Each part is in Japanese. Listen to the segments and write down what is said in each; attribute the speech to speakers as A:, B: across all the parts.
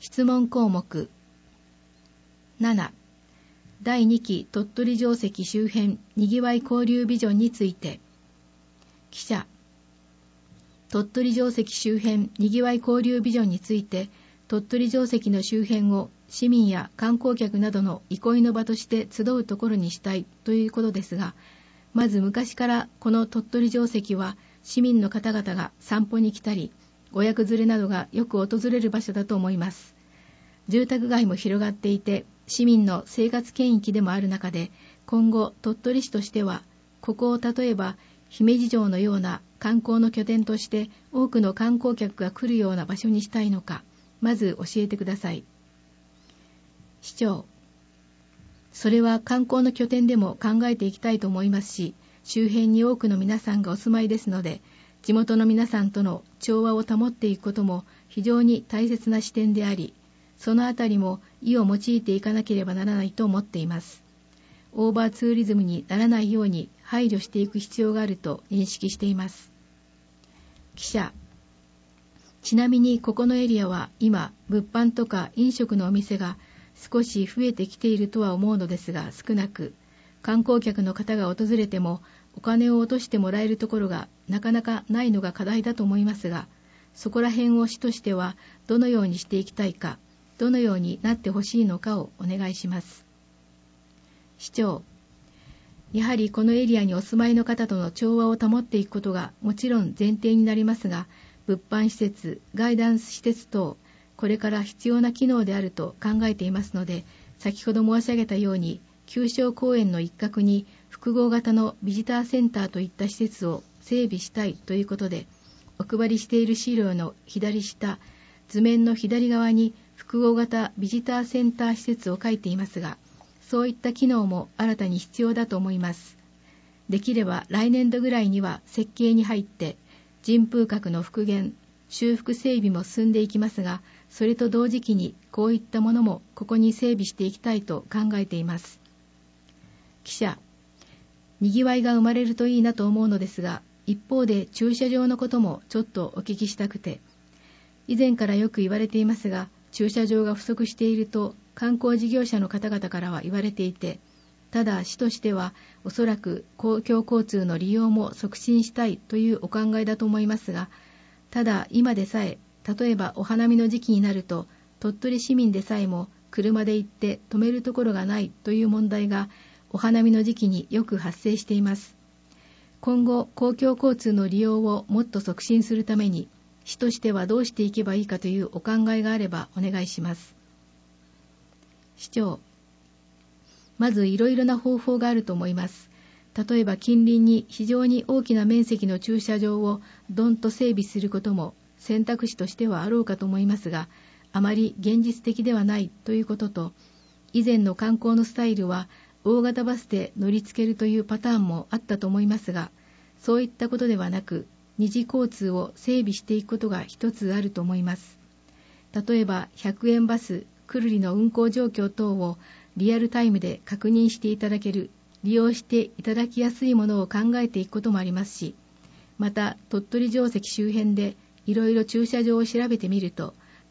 A: 質問項目7、第2期鳥取城跡周辺にぎわい交流ビジョンについて。記者、鳥取城跡周辺にぎわい交流ビジョンについて、鳥取城跡の周辺を市民や観光客などの憩いの場として集うところにしたいということですが、まず昔からこの鳥取城跡は市民の方々が散歩に来たり、親子連れなどがよく訪れる場所だと思います。住宅街も広がっていて、市民の生活圏域でもある中で、今後鳥取市としては、ここを例えば姫路城のような観光の拠点として多くの観光客が来るような場所にしたいのか、まず教えてください。市長、それは観光の拠点でも考えていきたいと思いますし、周辺に多くの皆さんがお住まいですので、地元の皆さんとの調和を保っていくことも非常に大切な視点であり、そのあたりも意を用いていかなければならないと思っています。オーバーツーリズムにならないように配慮していく必要があると認識しています。記者、ちなみにここのエリアは今、物販とか飲食のお店が少し増えてきているとは思うのですが少なく、観光客の方が訪れてもお金を落としてもらえるところがなかなかないのが課題だと思いますが、そこら辺を市としてはどのようにしていきたいか、どのようになってほしいのかをお願いします。市長、やはりこのエリアにお住まいの方との調和を保っていくことがもちろん前提になりますが、物販施設、ガイダンス施設等、これから必要な機能であると考えていますので、先ほど申し上げたように、旧正公園の一角に複合型のビジターセンターといった施設を整備したいということで、お配りしている資料の左下、図面の左側に複合型ビジターセンター施設を書いていますが、そういった機能も新たに必要だと思います。できれば来年度ぐらいには設計に入って、人風格の復元、修復整備も進んでいきますが、それと同時期にこういったものもここに整備していきたいと考えています。記者、にぎわいが生まれるといいなと思うのですが、一方で駐車場のこともちょっとお聞きしたくて、以前からよく言われていますが、駐車場が不足していると観光事業者の方々からは言われていて、ただ市としてはおそらく公共交通の利用も促進したいというお考えだと思いますが、ただ今でさえ、例えばお花見の時期になると鳥取市民でさえも車で行って止めるところがないという問題がお花見の時期によく発生しています。今後公共交通の利用をもっと促進するために、市としてはどうしていけばいいかというお考えがあればお願いします。市長、まずいろいろな方法があると思います。例えば近隣に非常に大きな面積の駐車場をどんと整備することも選択肢としてはあろうかと思いますが、あまり現実的ではないということと、以前の観光のスタイルは大型バスで乗り付けるというパターンもあったと思いますが、そういったことではなく、二次交通を整備していくことが一つあると思います。例えば100円バス、くるりの運行状況等をリアルタイムで確認していただける、利用していただきやすいものを考えていくこともありますし、また鳥取城跡周辺でいろいろ駐車場を調べてみると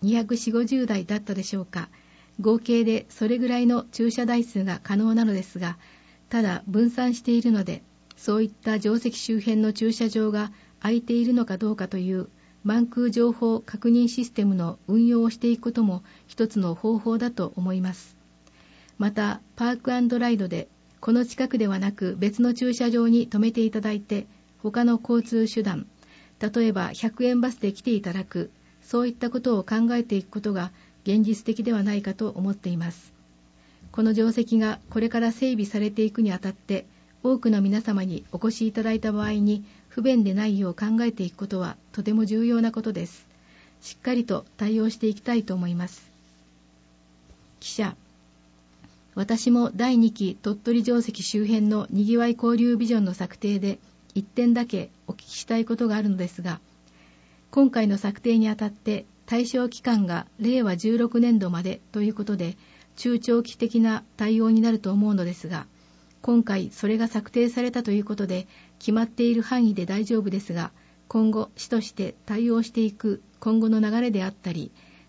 A: 240、50台だったでしょうか。合計でそれぐらいの駐車台数が可能なのですが、ただ分散しているので、そういった城跡周辺の駐車場が空いているのかどうかという満空情報確認システムの運用をしていくことも一つの方法だと思います。またパーク&ライドでこの近くではなく別の駐車場に停めていただいて、他の交通手段、例えば100円バスで来ていただく、そういったことを考えていくことが現実的ではないかと思っています。この城跡がこれから整備されていくにあたって、多くの皆様にお越しいただいた場合に不便でないよう考えていくことはとても重要なことです。しっかりと対応していきたいと思います。記者、私も第2期鳥取城跡周辺のにぎわい交流ビジョンの策定で1点だけお聞きしたいことがあるのですが、今回の策定にあたって対象期間が令和16年度までということで中長期的な対応になると思うのですが、今回それが策定されたということで決まっている範囲で大丈夫ですが、今後市として対応していく今後の流れであったり、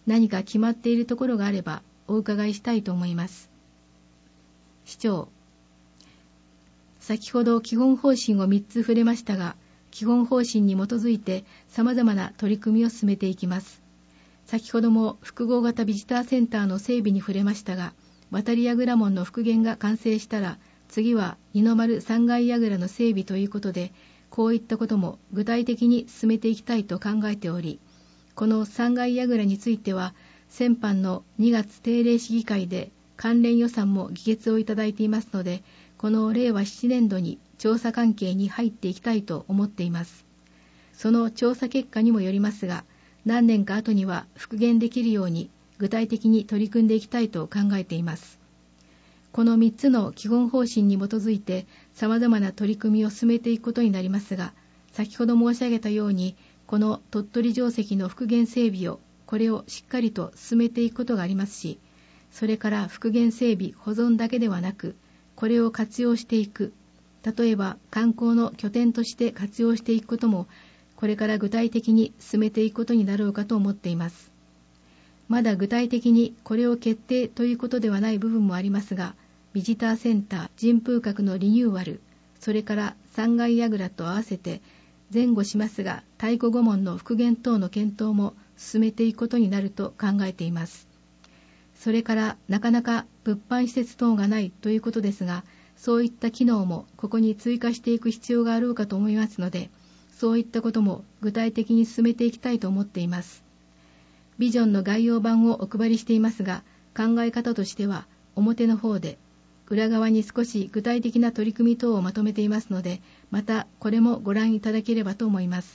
A: 何か決まっているところがあればお伺いしたいと思います。市長、先ほど基本方針を3つ触れましたが、基本方針に基づいて様々な取り組みを進めていきます。先ほども複合型ビジターセンターの整備に触れましたが、渡り櫓門の復元が完成したら、次は二の丸3階櫓の整備ということで、こういったことも具体的に進めていきたいと考えており、この3階櫓については、先般の2月定例市議会で関連予算も議決をいただいていますので、この令和7年度に調査関係に入っていきたいと思っています。その調査結果にもよりますが、何年か後には復元できるように具体的に取り組んでいきたいと考えています。この3つの基本方針に基づいて様々な取り組みを進めていくことになりますが、先ほど申し上げたように、この鳥取城跡の復元整備を、これをしっかりと進めていくことがありますし、それから復元整備保存だけではなく、これを活用していく、例えば観光の拠点として活用していくことも、これから具体的に進めていくことになろうかと思っています。まだ具体的にこれを決定ということではない部分もありますが、ビジターセンター、神風閣のリニューアル、それから3階櫓と合わせて前後しますが、太鼓御門の復元等の検討も進めていくことになると考えています。それからなかなか物販施設等がないということですが、そういった機能もここに追加していく必要があろうかと思いますので、そういったことも具体的に進めていきたいと思っています。ビジョンの概要版をお配りしていますが、考え方としては表の方で、裏側に少し具体的な取り組み等をまとめていますので、またこれもご覧いただければと思います。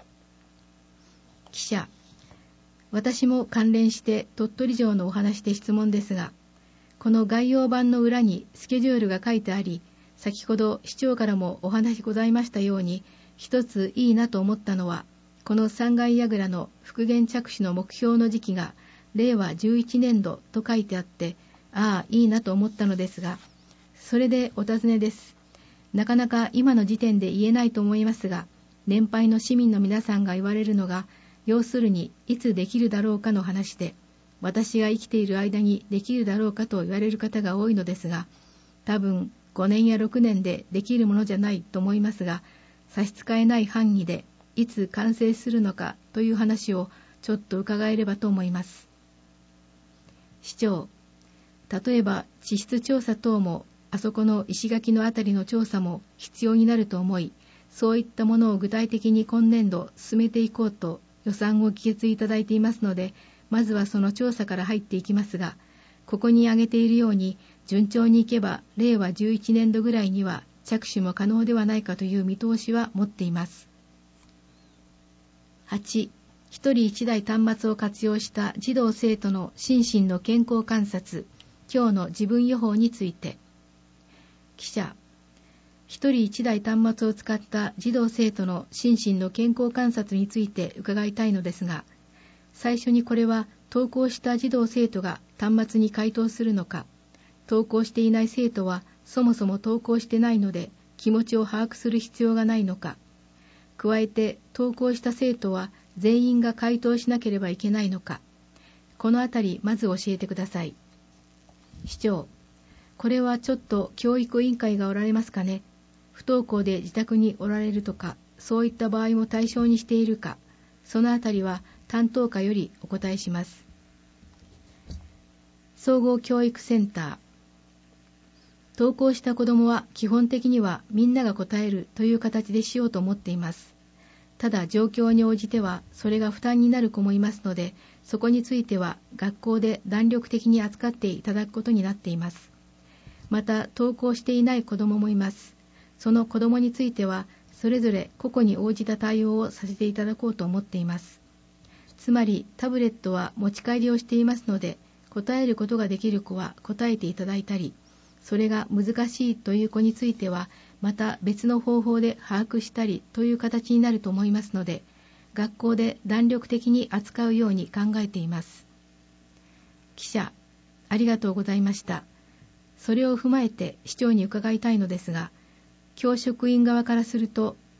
A: 記者、私も関連して鳥取城のお話で質問ですが、この概要版の裏にスケジュールが書いてあり、先ほど市長からもお話ございましたように、一ついいなと思ったのは、この3階櫓の復元着手の目標の時期が令和11年度と書いてあって、ああ、いいなと思ったのですが、それでお尋ねです。なかなか今の時点で言えないと思いますが、年配の市民の皆さんが言われるのが、要するにいつできるだろうかの話で、私が生きている間にできるだろうかと言われる方が多いのですが、多分5年や6年でできるものじゃないと思いますが、差し支えない範囲でいつ完成するのかという話をちょっと伺えればと思います。市長、例えば地質調査等もあそこの石垣のあたりの調査も必要になると思い、そういったものを具体的に今年度進めていこうと予算を議決いただいていますので、まずはその調査から入っていきますが、ここに挙げているように順調にいけば令和11年度ぐらいには着手も可能ではないかという見通しは持っています。8、一人一台端末を活用した児童生徒の心身の健康観察、今日の自分予報について。記者、一人一台端末を使った児童生徒の心身の健康観察について伺いたいのですが、最初にこれは登校した児童生徒が端末に回答するのか、登校していない生徒はそもそも登校してないので気持ちを把握する必要がないのか、加えて登校した生徒は全員が回答しなければいけないのか、このあたりまず教えてください。市長、これはちょっと教育委員会がおられますかね。不登校で自宅におられるとか、そういった場合も対象にしているか、そのあたりは担当課よりお答えします。総合教育センター、登校した子どもは基本的にはみんなが答えるという形でしようと思っています。ただ状況に応じてはそれが負担になる子もいますので、そこについては学校で弾力的に扱っていただくことになっています。また登校していない子どももいます。その子どもについてはそれぞれ個々に応じた対応をさせていただこうと思っています。つまりタブレットは持ち帰りをしていますので、答えることができる子は答えていただいたり、それが難しいという子についてはまた別の方法で把握したりという形になると思いますので、学校で弾力的に扱うように考えています。記者、ありがとうございました。それを踏まえて市長に伺いたいのですが、教職員側からすると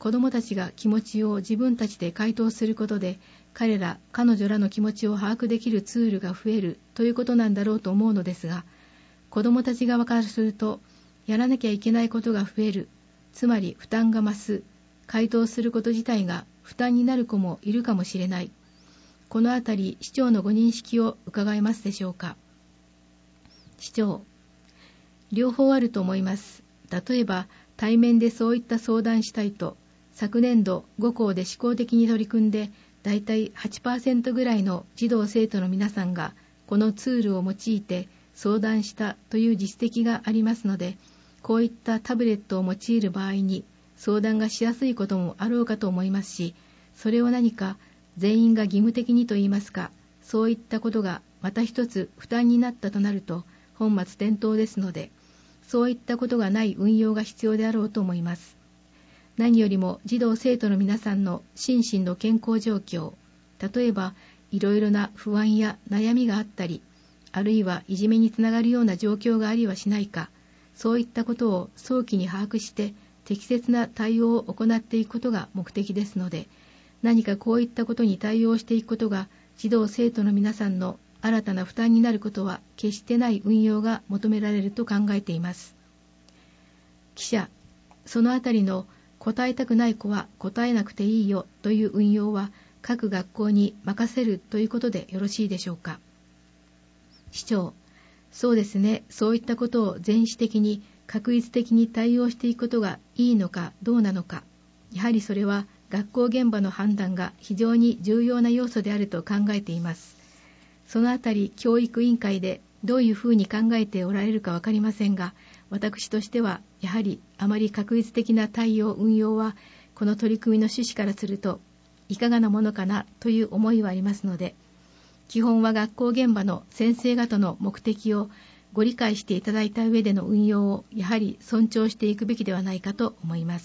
A: 子供たちが気持ちを自分たちで回答することで、彼ら、彼女らの気持ちを把握できるツールが増えるということなんだろうと思うのですが、子供たち側からすると、やらなきゃいけないことが増える、つまり負担が増す、回答すること自体が負担になる子もいるかもしれない。このあたり、市長のご認識を伺えますでしょうか。市長、両方あると思います。例えば、対面でそういった相談したいと、昨年度5校で試行的に取り組んで、だいたい 8% ぐらいの児童生徒の皆さんが、このツールを用いて相談したという実績がありますので、こういったタブレットを用いる場合に、相談がしやすいこともあろうかと思いますし、それを何か全員が義務的にといいますか、そういったことがまた一つ負担になったとなると、本末転倒ですので、そういったことがない運用が必要であろうと思います。何よりも児童生徒の皆さんの心身の健康状況、例えばいろいろな不安や悩みがあったり、あるいはいじめにつながるような状況がありはしないか、そういったことを早期に把握して適切な対応を行っていくことが目的ですので、何かこういったことに対応していくことが児童生徒の皆さんの新たな負担になることは決してない運用が求められると考えています。記者、そのあたりの答えたくない子は答えなくていいよという運用は各学校に任せるということでよろしいでしょうか。市長、そうですね、そういったことを全市的に確実的に対応していくことがいいのかどうなのか、やはりそれは学校現場の判断が非常に重要な要素であると考えています。そのあたり教育委員会でどういうふうに考えておられるかわかりませんが、私としてはやはりあまり確実的な対応運用はこの取り組みの趣旨からするといかがなものかなという思いはありますので、基本は学校現場の先生方の目的をご理解していただいた上での運用をやはり尊重していくべきではないかと思います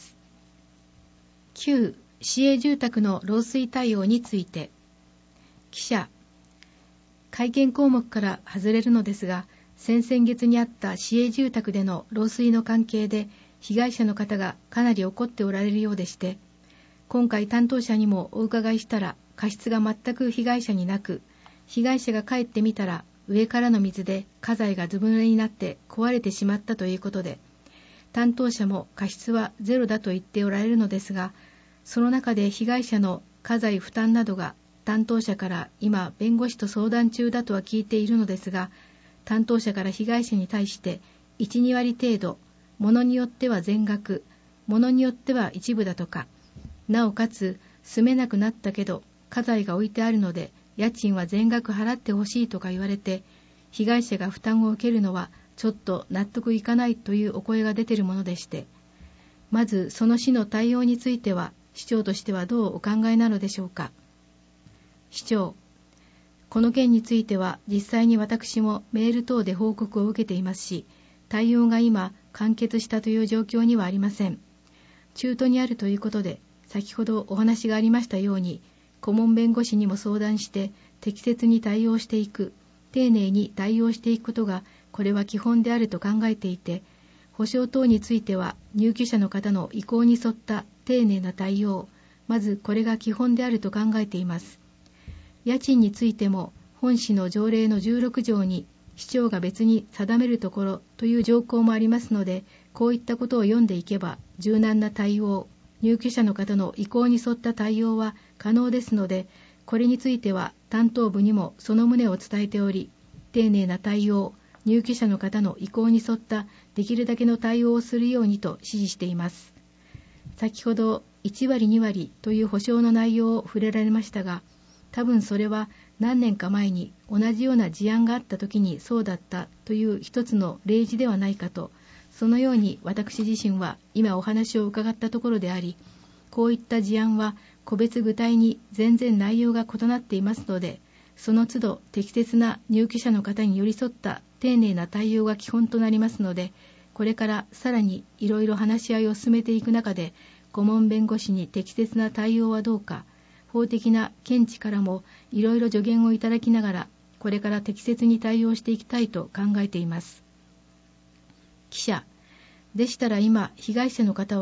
A: 。9、市営住宅の漏水対応について、記者、会見項目から外れるのですが、先々月にあった市営住宅での漏水の関係で被害者の方がかなり怒っておられるようでして、今回担当者にもお伺いしたら過失が全く被害者になく、被害者が帰ってみたら上からの水で家財がずぶ濡れになって壊れてしまったということで、担当者も過失はゼロだと言っておられるのですが、その中で被害者の家財負担などが担当者から今弁護士と相談中だとは聞いているのですが、担当者から被害者に対して1、2割程度、ものによっては全額、ものによっては一部だとか、なおかつ住めなくなったけど家財が置いてあるので家賃は全額払ってほしいとか言われて、被害者が負担を受けるのはちょっと納得いかないというお声が出ているものでして、まずその市の対応については市長としてはどうお考えなのでしょうか。市長、この件については実際に私もメール等で報告を受けていますし、対応が今完結したという状況にはありません。中途にあるということで、先ほどお話がありましたように、顧問弁護士にも相談して適切に対応していく、丁寧に対応していくことがこれは基本であると考えていて、保証等については入居者の方の意向に沿った丁寧な対応、まずこれが基本であると考えています。家賃についても本市の条例の16条に市長が別に定めるところという条項もありますので、こういったことを読んでいけば柔軟な対応、入居者の方の意向に沿った対応は可能ですので、これについては担当部にもその旨を伝えており、丁寧な対応、入居者の方の意向に沿ったできるだけの対応をするようにと指示しています。先ほど1割2割という保証の内容を触れられましたが、多分それは何年か前に同じような事案があった時にそうだったという一つの例示ではないかと、そのように私自身は今お話を伺ったところであり、こういった事案は個別具体に全然内容が異なっていますので、その都度適切な入居者の方に寄り添った丁寧な対応が基本となりますので、これからさらにいろいろ話し合いを進めていく中で、顧問弁護士に適切な対応はどうか、法的な見地からもいろいろ助言をいただきながら、これから適切に対応していきたいと考えています。記者、でしたら今、被害者の方は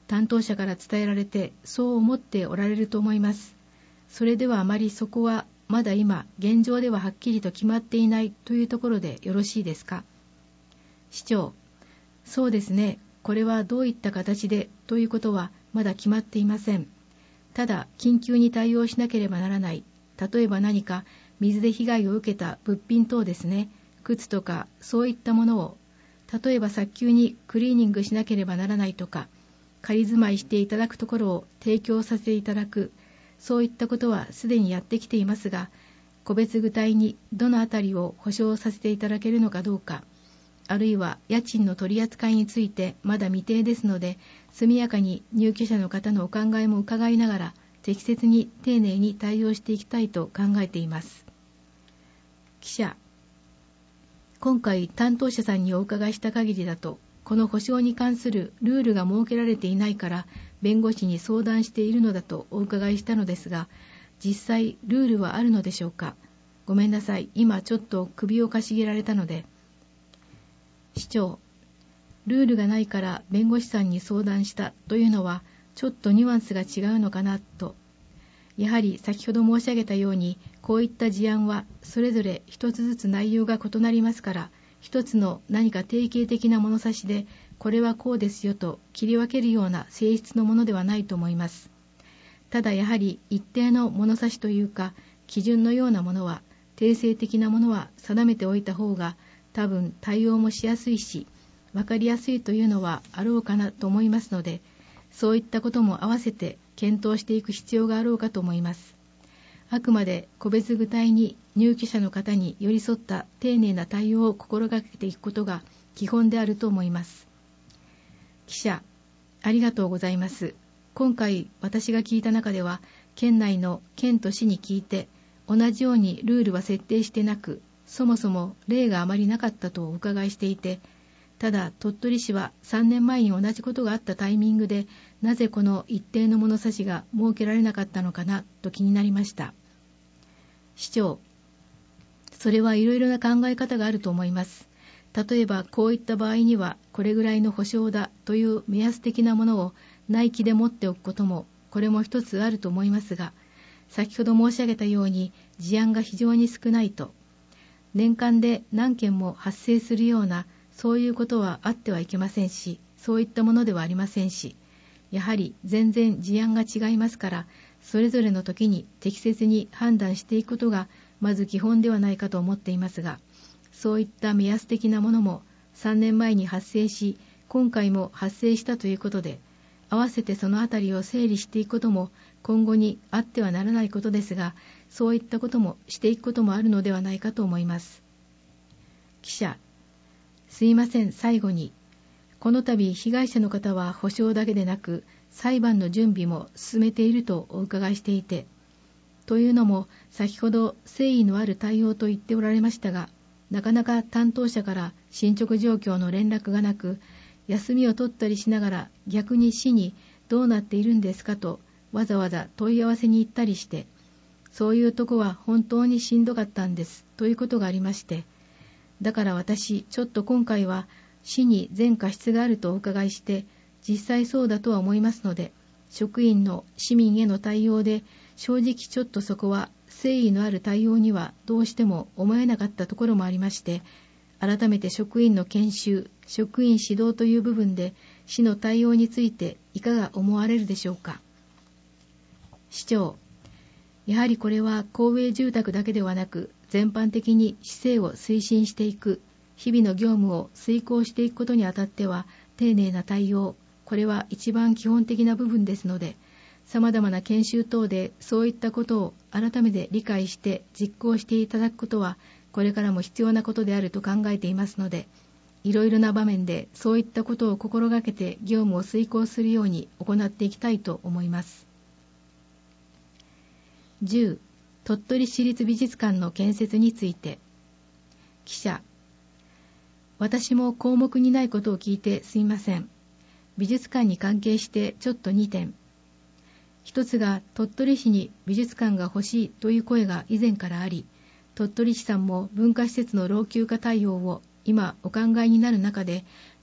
A: 担当者から伝えられてそう思っておられると思います。それではあまりそこはまだ今現状でははっきりと決まっていないというところでよろしいですか。市長、そうですね。これはどういった形でということはまだ決まっていません。ただ緊急に対応しなければならない。例えば何か水で被害を受けた物品等ですね。靴とかそういったものを例えば早急にクリーニングしなければならないとか、仮住まいしていただくところを提供させていただく、そういったことはすでにやってきていますが、個別具体にどのあたりを保証させていただけるのかどうか、あるいは家賃の取り扱いについてまだ未定ですので、速やかに入居者の方のお考えも伺いながら、適切に丁寧に対応していきたいと考えています。記者、今回担当者さんにお伺いした限りだと、この保証に関するルールが設けられていないから弁護士に相談しているのだとお伺いしたのですが、実際ルールはあるのでしょうか。ごめんなさい、今ちょっと首をかしげられたので。市長、ルールがないから弁護士さんに相談したというのはちょっとニュアンスが違うのかなと。やはり先ほど申し上げたように、こういった事案はそれぞれ一つずつ内容が異なりますから、一つの何か定型的な物差しでこれはこうですよと切り分けるような性質のものではないと思います。ただやはり一定の物差しというか基準のようなものは、定性的なものは定めておいた方が多分対応もしやすいし分かりやすいというのはあろうかなと思いますので、そういったことも合わせて検討していく必要があろうかと思います。あくまで個別具体に入居者の方に寄り添った丁寧な対応を心がけていくことが基本であると思います。記者、ありがとうございます。今回私が聞いた中では、県内の県と市に聞いて同じようにルールは設定してなく、そもそも例があまりなかったとお伺いしていて、ただ鳥取市は3年前に同じことがあったタイミングで、なぜこの一定の物差しが設けられなかったのかなと気になりました。市長、それはいろいろな考え方があると思います。例えばこういった場合にはこれぐらいの保証だという目安的なものを内規で持っておくことも、これも一つあると思いますが、先ほど申し上げたように事案が非常に少ないと、年間で何件も発生するようなそういうことはあってはいけませんし、そういったものではありませんし、やはり全然事案が違いますから、それぞれの時に適切に判断していくことがまず基本ではないかと思っていますが、そういった目安的なものも3年前に発生し、今回も発生したということで、合わせてそのあたりを整理していくことも今後にあってはならないことですが、そういったこともしていくこともあるのではないかと思います。記者、すいません、最後に、この度被害者の方は保証だけでなく裁判の準備も進めているとお伺いしていて、というのも先ほど誠意のある対応と言っておられましたが、なかなか担当者から進捗状況の連絡がなく、休みを取ったりしながら逆に市にどうなっているんですかとわざわざ問い合わせに行ったりして、そういうとこは本当にしんどかったんですということがありまして、だから私ちょっと今回は市に全過失があるとお伺いして、実際そうだとは思いますので、職員の市民への対応で正直ちょっとそこは誠意のある対応にはどうしても思えなかったところもありまして、改めて職員の研修、職員指導という部分で市の対応についていかが思われるでしょうか。市長、やはりこれは公営住宅だけではなく、全般的に市政を推進していく、日々の業務を遂行していくことにあたっては、丁寧な対応、これは一番基本的な部分ですので、様々な研修等でそういったことを改めて理解して実行していただくことは、これからも必要なことであると考えていますので、いろいろな場面でそういったことを心がけて業務を遂行するように行っていきたいと思います。10、鳥取市立美術館の建設について。記者、私も項目にないことを聞いてすみません。美術館に関係してちょっと2点。一つが鳥取市に美術館が欲しいという声が以前からあり、鳥取市さんも文化施設の老朽化対応を今お考えになる中で、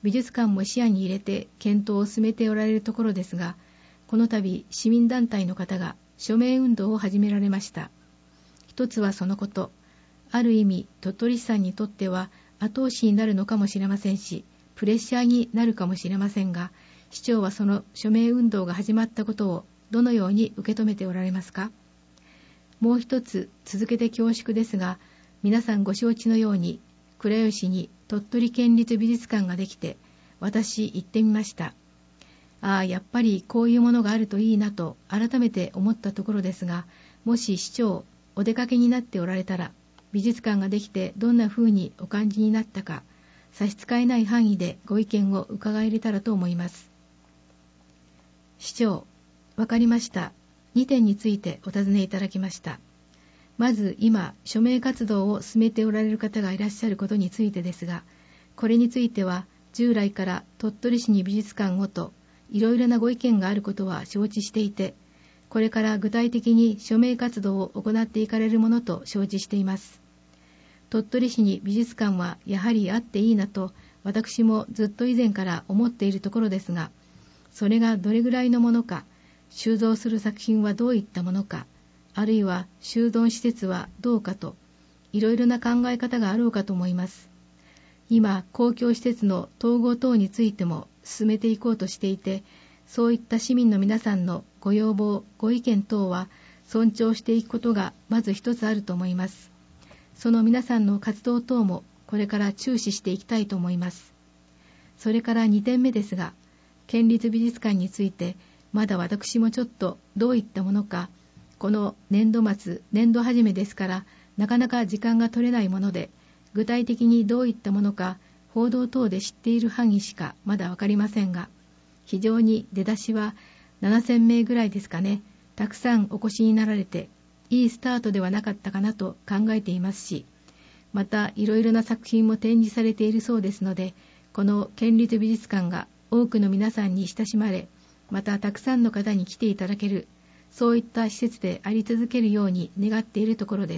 A: 美術館も視野に入れて検討を進めておられるところですが、この度市民団体の方が署名運動を始められました。一つはそのこと、ある意味鳥取市さんにとっては後押しになるのかもしれませんし、プレッシャーになるかもしれませんが、市長はその署名運動が始まったことをどのように受け止めておられますか。もう一つ続けて恐縮ですが、皆さんご承知のように倉吉に鳥取県立美術館ができて、私行ってみました。やっぱりこういうものがあるといいなと改めて思ったところですが、もし市長お出かけになっておられたら、美術館ができてどんな風にお感じになったか、差し支えない範囲でご意見を伺えれたらと思います。市長、わかりました。2点についてお尋ねいただきました。まず今、署名活動を進めておられる方がいらっしゃることについてですが、これについては従来から鳥取市に美術館をといろいろなご意見があることは承知していて、これから具体的に署名活動を行っていかれるものと承知しています。鳥取市に美術館はやはりあっていいなと私もずっと以前から思っているところですが、それがどれぐらいのものか、収蔵する作品はどういったものか、あるいは収存施設はどうかと、いろいろな考え方があろうかと思います。今、公共施設の統合等についても進めていこうとしていて、そういった市民の皆さんのご要望、ご意見等は尊重していくことがまず一つあると思います。その皆さんの活動等もこれから注視していきたいと思います。それから2点目ですが、県立美術館についてまだ私もちょっとどういったものか、この年度末、年度始めですからなかなか時間が取れないもので、具体的にどういったものか報道等で知っている範囲しかまだわかりませんが、非常に出だしは7000名ぐらいですかね、たくさんお越しになられて、いいスタートではなかったかなと考えていますし、またいろいろな作品も展示されているそうですので、この県立美術館が多くの皆さんに親しまれ、またたくさんの方に来ていただける、そういった施設であり続けるように願っているところです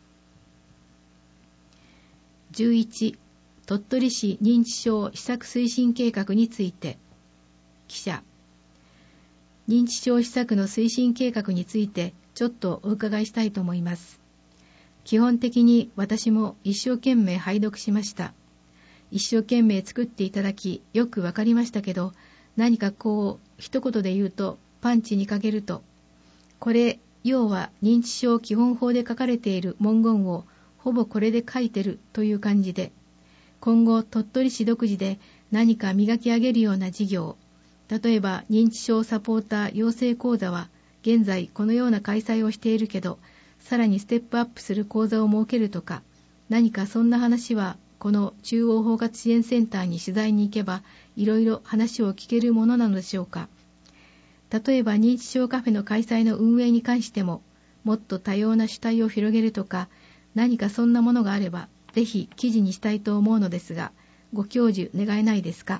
A: 。11、鳥取市認知症施策推進計画について。記者、認知症施策の推進計画についてちょっとお伺いしたいと思います。基本的に私も一生懸命拝読しました。一生懸命作っていただきよくわかりましたけど、何かこう一言で言うとパンチにかけると、これ要は認知症基本法で書かれている文言をほぼこれで書いてるという感じで、今後鳥取市独自で何か磨き上げるような事業、例えば認知症サポーター養成講座は現在このような開催をしているけど、さらにステップアップする講座を設けるとか、何かそんな話はこの中央包括支援センターに取材に行けばいろいろ話を聞けるものなのでしょうか。例えば認知症カフェの開催の運営に関しても、もっと多様な主体を広げるとか、何かそんなものがあればぜひ記事にしたいと思うのですが、ご教授願えないですか。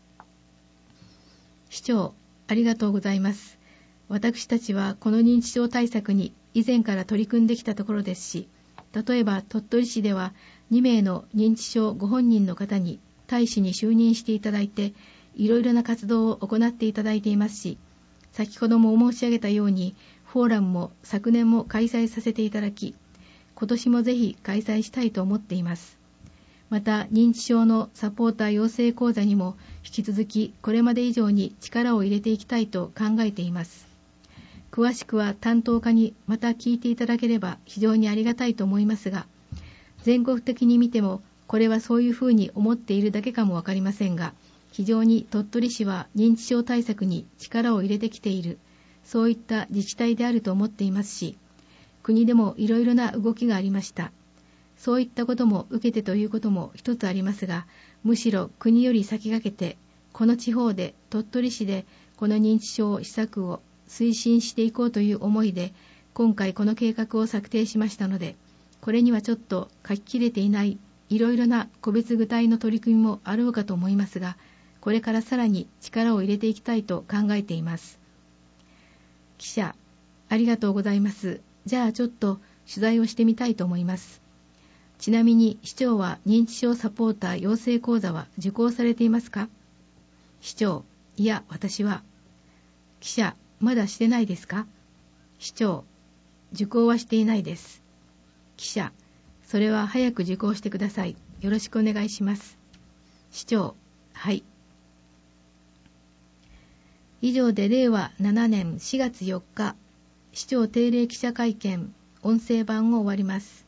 A: 市長、ありがとうございます。私たちはこの認知症対策に以前から取り組んできたところですし、例えば鳥取市では2名の認知症ご本人の方に大使に就任していただいて、いろいろな活動を行っていただいていますし、先ほども申し上げたようにフォーラムも昨年も開催させていただき、今年もぜひ開催したいと思っています。また認知症のサポーター養成講座にも引き続きこれまで以上に力を入れていきたいと考えています。詳しくは担当課にまた聞いていただければ非常にありがたいと思いますが、全国的に見てもこれはそういうふうに思っているだけかもわかりませんが、非常に鳥取市は認知症対策に力を入れてきている、そういった自治体であると思っていますし、国でもいろいろな動きがありました。そういったことも受けてということも一つありますが、むしろ国より先駆けて、この地方で鳥取市でこの認知症施策を推進していこうという思いで、今回この計画を策定しましたので、これにはちょっと書ききれていないいろいろな個別具体の取り組みもあろうかと思いますが、これからさらに力を入れていきたいと考えています。記者、ありがとうございます。じゃあちょっと取材をしてみたいと思います。 ちなみに市長は認知症サポーター養成講座は受講されていますか？市長、いや、私は。記者、まだしてないですか？市長、受講はしていないです。記者、それは早く受講してください。よろしくお願いします。市長、はい。以上で令和7年4月4日、市長定例記者会見音声版を終わります。